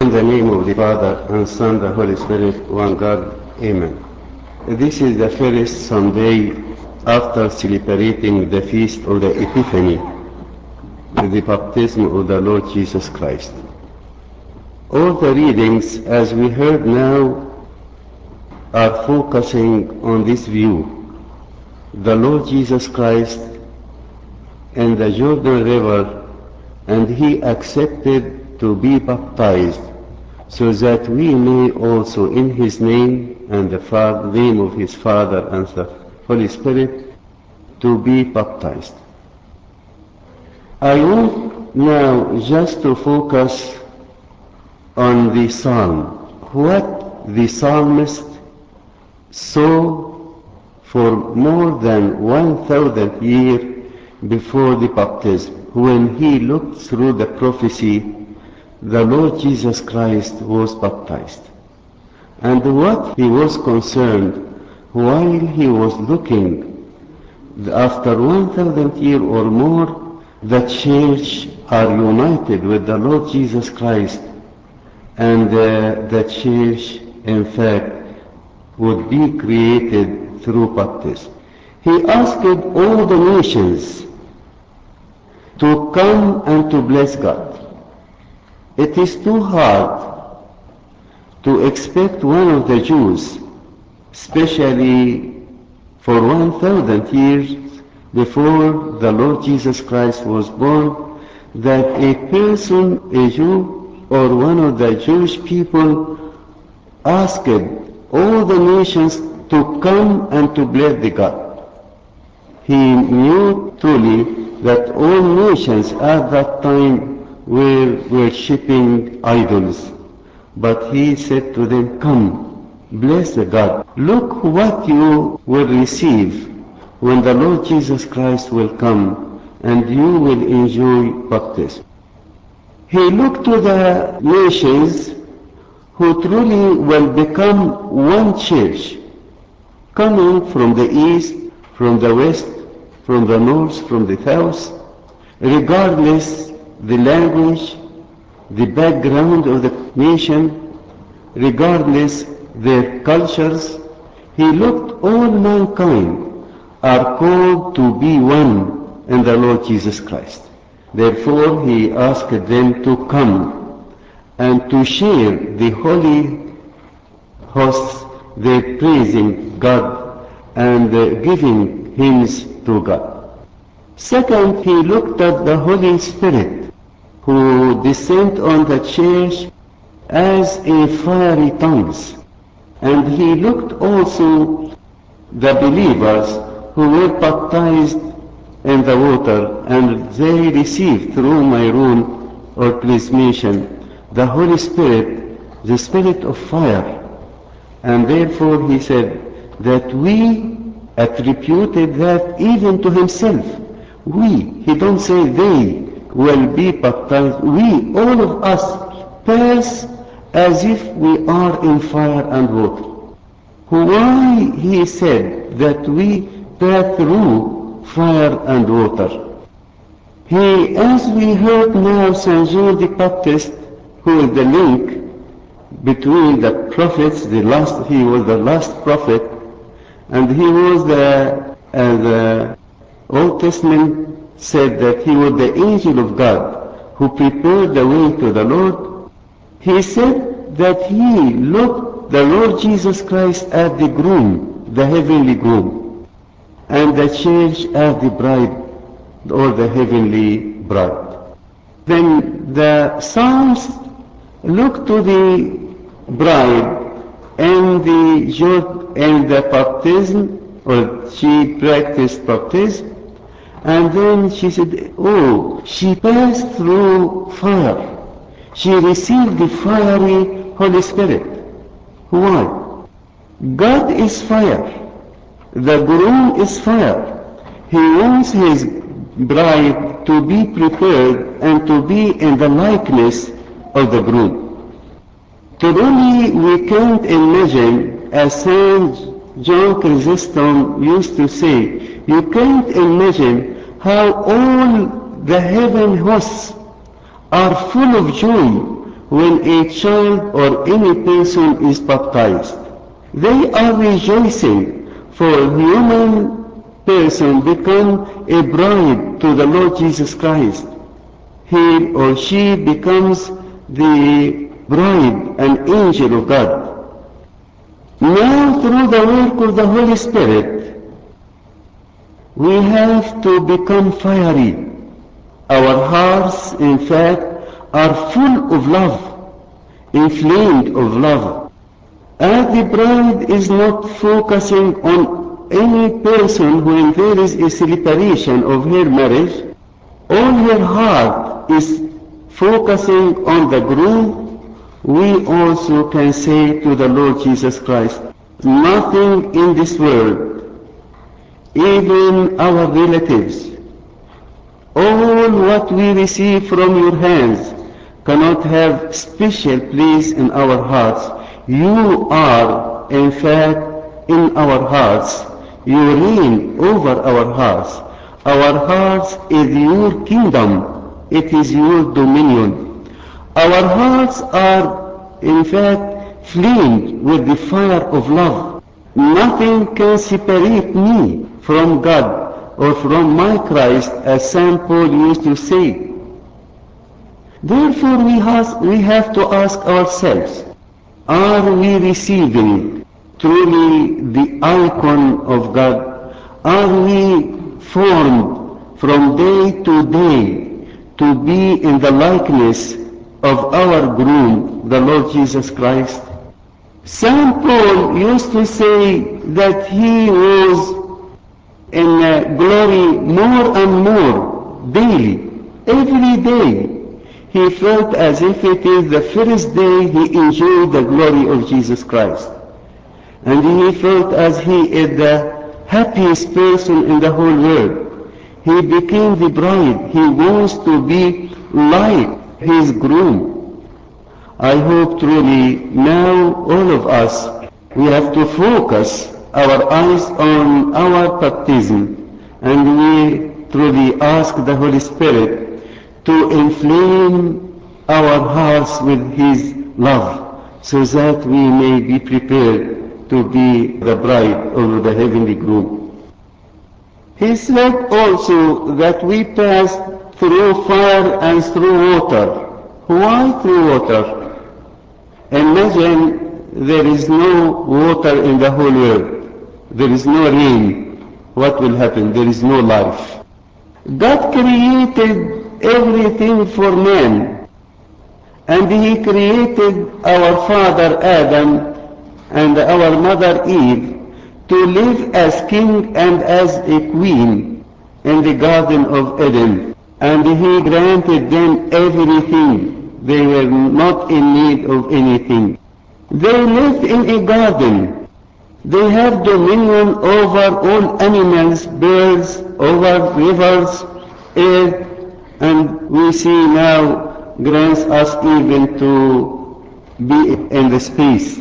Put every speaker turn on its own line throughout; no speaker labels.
In the name of the Father, and Son, the Holy Spirit, one God. Amen. This is the first Sunday after celebrating the feast of the Epiphany, the baptism of the Lord Jesus Christ. All the readings, as we heard now, are focusing on this view. The Lord Jesus Christ in the Jordan River, and he accepted to be baptized, so that we may also in his name and the name of his Father and the Holy Spirit to be baptized. I want now just to focus on the psalm, what the psalmist saw for more than 1,000 years before the baptism, when he looked through the prophecy, the Lord Jesus Christ was baptized. And what he was concerned while he was looking, after 1,000 years or more, the church are united with the Lord Jesus Christ, and the church, in fact, would be created through baptism. He asked all the nations to come and to bless God. It is too hard to expect one of the Jews, especially for 1,000 years before the Lord Jesus Christ was born, that a person, a Jew, or one of the Jewish people asked all the nations to come and to bless the God. He knew truly that all nations at that time were worshipping idols. But he said to them, come, bless the God. Look what you will receive when the Lord Jesus Christ will come, and you will enjoy baptism. He looked to the nations who truly will become one church, coming from the east, from the west, from the north, from the south, regardless the language, the background of the nation, regardless their cultures. He looked all mankind are called to be one in the Lord Jesus Christ. Therefore he asked them to come and to share the holy hosts, their praising God and giving hymns to God. Second, he looked at the Holy Spirit, who descended on the church as a fiery tongues. And he looked also the believers who were baptized in the water, and they received through Myron or chrismation the Holy Spirit, the Spirit of fire. And therefore he said that we attributed that even to himself. He don't say they will be baptized. We, all of us, pass as if we are in fire and water. Why he said that we pass through fire and water? As we heard now, St. John the Baptist, who is the link between the prophets, he was the last prophet, and he was the Old Testament said that he was the angel of God who prepared the way to the Lord. He said that he looked the Lord Jesus Christ as the groom, the heavenly groom, and the church as the bride, or the heavenly bride. Then the Psalms look to the bride and the baptism, or she practiced baptism, and then she said, oh, she passed through fire. She received the fiery Holy Spirit. Why? God is fire. The groom is fire. He wants his bride to be prepared and to be in the likeness of the groom. Truly we can't imagine, as St. John Chrysostom used to say, you can't imagine how all the heaven hosts are full of joy when a child or any person is baptized. They are rejoicing, for human person become a bride to the Lord Jesus Christ. He or she becomes the bride, an angel of God. Now through the work of the Holy Spirit, we have to become fiery. Our hearts, in fact, are full of love, inflamed of love. And the bride is not focusing on any person when there is a celebration of her marriage. All her heart is focusing on the groom. We also can say to the Lord Jesus Christ, nothing in this world, even our relatives, all what we receive from your hands cannot have special place in our hearts. You are, in fact, in our hearts. You reign over our hearts. Our hearts is your kingdom. It is your dominion. Our hearts are, in fact, flamed with the fire of love. Nothing can separate me from God or from my Christ, as St. Paul used to say. Therefore we have to ask ourselves, are we receiving truly the icon of God? Are we formed from day to day to be in the likeness of our groom, the Lord Jesus Christ? St. Paul used to say that he was in glory more and more daily, every day. He felt as if it is the first day he enjoyed the glory of Jesus Christ. And he felt as he is the happiest person in the whole world. He became the bride. He wants to be like his groom. I hope truly now all of us, we have to focus our eyes on our baptism, and we truly ask the Holy Spirit to inflame our hearts with His love, so that we may be prepared to be the bride of the heavenly groom. He said also that we pass through fire and through water. Why through water? Imagine there is no water in the whole world. There is no rain. What will happen? There is no life. God created everything for man, and He created our father Adam and our mother Eve to live as king and as a queen in the Garden of Eden, and He granted them everything. They were not in need of anything. They lived in a garden. They have dominion over all animals, birds, over rivers, air, and we see now grants us even to be in the space.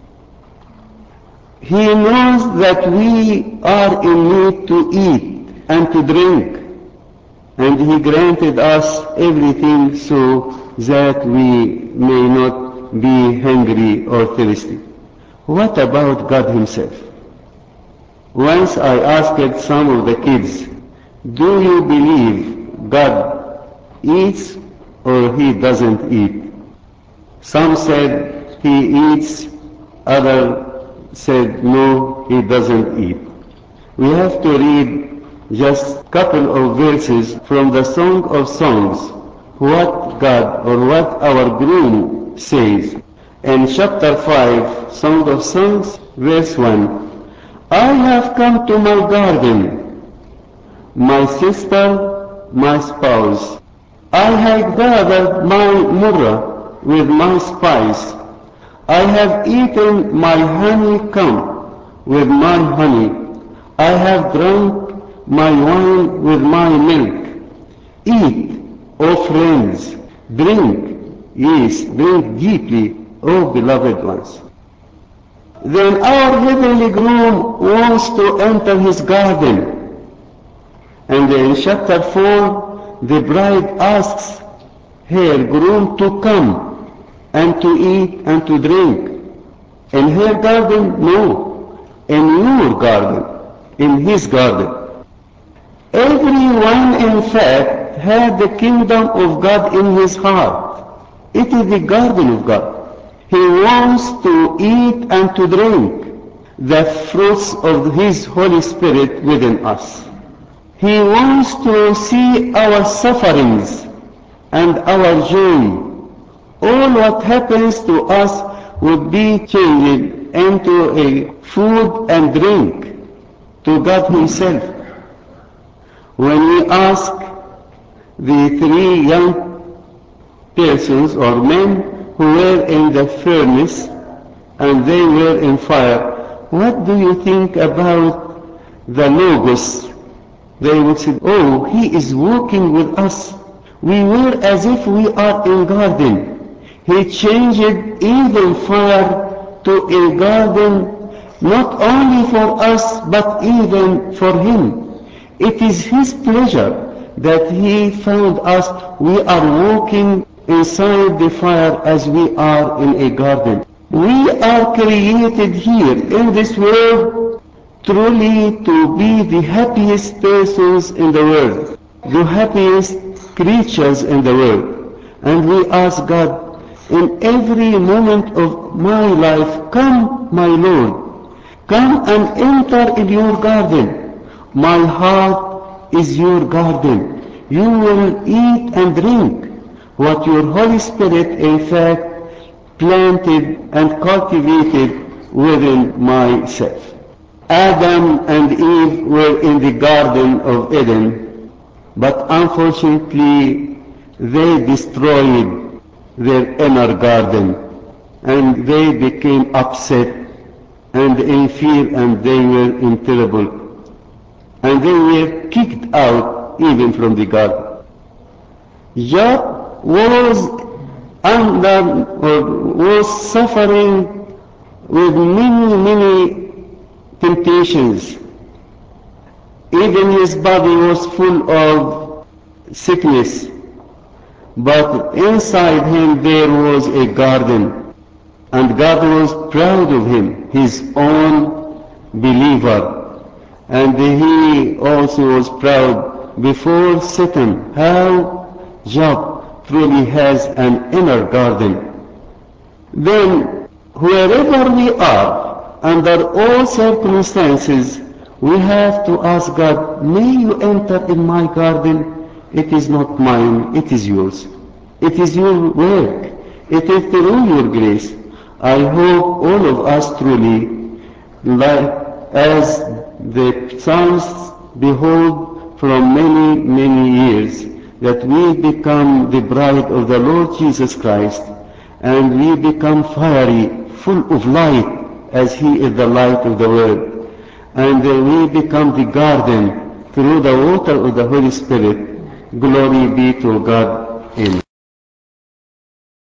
He knows that we are in need to eat and to drink, and He granted us everything so that we may not be hungry or thirsty. What about God Himself? Once I asked some of the kids, do you believe God eats or He doesn't eat? Some said He eats, others said no, He doesn't eat. We have to read just a couple of verses from the Song of Songs, what God or what our groom says. In chapter 5, Song of Songs, verse 1, I have come to my garden, my sister, my spouse. I have gathered my myrrh with my spice. I have eaten my honeycomb with my honey. I have drunk my wine with my milk. Eat, O friends, drink, yes, drink deeply, O beloved ones. Then our heavenly groom wants to enter his garden. And in chapter 4, the bride asks her groom to come. and to eat and to drink. In her garden? No. In your garden. In his garden. Everyone, in fact, had the kingdom of God in his heart. It is the garden of God. He wants to eat and to drink the fruits of his Holy Spirit within us. He wants to see our sufferings and our joy. All what happens to us would be changed into a food and drink to God himself. When we ask the three young persons or men who were in the furnace and they were in fire, what do you think about the Logos? They would say, oh, he is walking with us. We were as if we are in garden. He changed even fire to a garden, not only for us, but even for him. It is his pleasure that he found us. We are walking inside the fire as we are in a garden. We are created here in this world truly to be the happiest persons in the world, the happiest creatures in the world. And we ask God, in every moment of my life, come, my Lord, come and enter in your garden. My heart is your garden. You will eat and drink what your Holy Spirit, in fact, planted and cultivated within myself. Adam and Eve were in the Garden of Eden, but unfortunately they destroyed their inner garden and they became upset and in fear and they were in trouble and they were kicked out even from the garden. Job was under or was suffering with many temptations. Even his body was full of sickness, but inside him there was a garden, and God was proud of him, his own believer, and he also was proud before Satan how Job truly has an inner garden. Then, wherever we are, under all circumstances, we have to ask God, may you enter in my garden? It is not mine, it is yours. It is your work. It is through your grace. I hope all of us truly, like as the psalmist, behold from many years, that we become the bride of the Lord Jesus Christ, and we become fiery, full of light, as he is the light of the world. And we become the garden through the water of the Holy Spirit. Glory be to God. Amen.